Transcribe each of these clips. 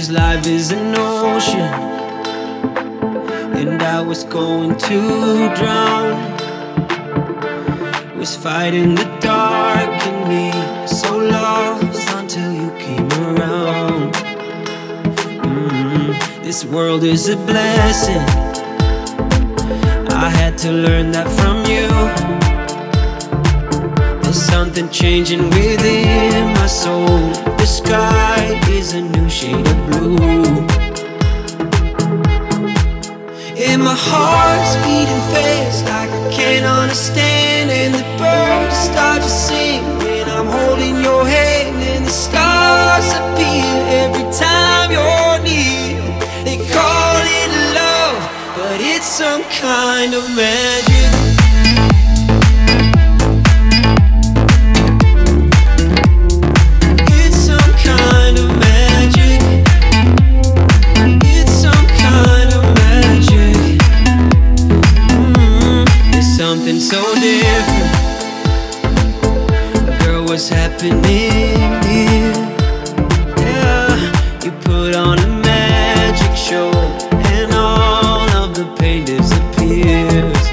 'cause life is an ocean, and I was going to drown. Was fighting the dark in me, so lost until you came around. This world is a blessing, I had to learn that from you. There's something changing within my soul. The sky is a new shade of blue, and my heart's beating fast like I can't understand. And the birds start to sing when I'm holding your hand, and the stars appear every time you're near. They call it love, but it's some kind of magic. It's some kind of magic. It's some kind of magic. There's something so different. Girl, what's happening here? Yeah, you put on a magic show, and all of the pain disappears.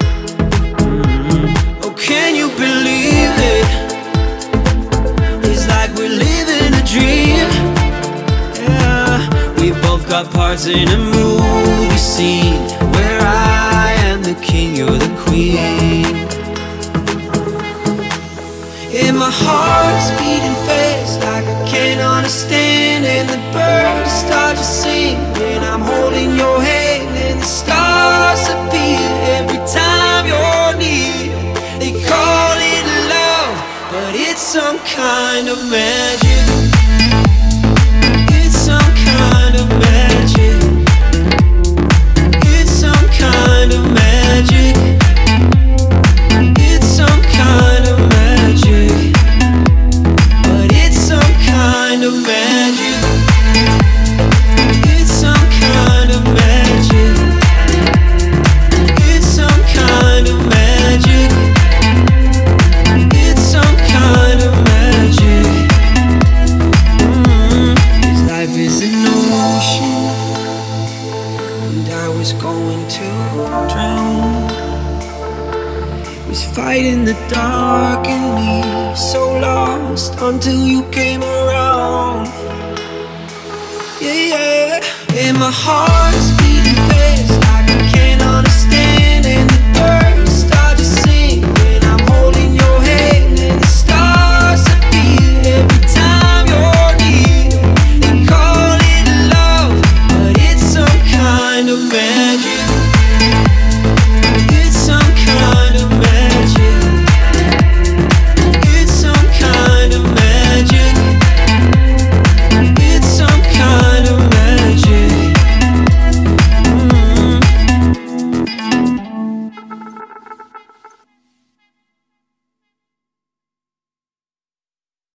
Oh, can you believe it? It's like we're living a dream. Yeah, we both got parts in a movie scene where I am the king, you're the queen. And my heart's beating fast like I can't understand. And the birds start to sing when I'm holding your hand, and the stars appear every time you're near. They call it love, but it's some kind of magic. It's some kind of magic. It's some kind of magic. It's some kind of magic, but it's some kind of magic. It's some kind of magic. It's some kind of magic. It's some kind of magic. 'Cause life is an ocean, and I was going to drown. Was fighting the dark in me, so lost until you came around. Yeah, yeah. And my heart's beating fast